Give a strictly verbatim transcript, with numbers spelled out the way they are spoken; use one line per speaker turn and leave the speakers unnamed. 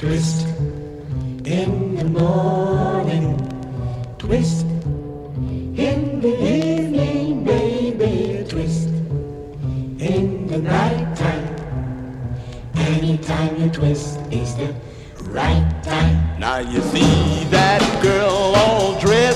Twist in the morning, twist in the evening, baby, twist in the night time. Anytime you twist is the right time.
Now you see that girl all dressed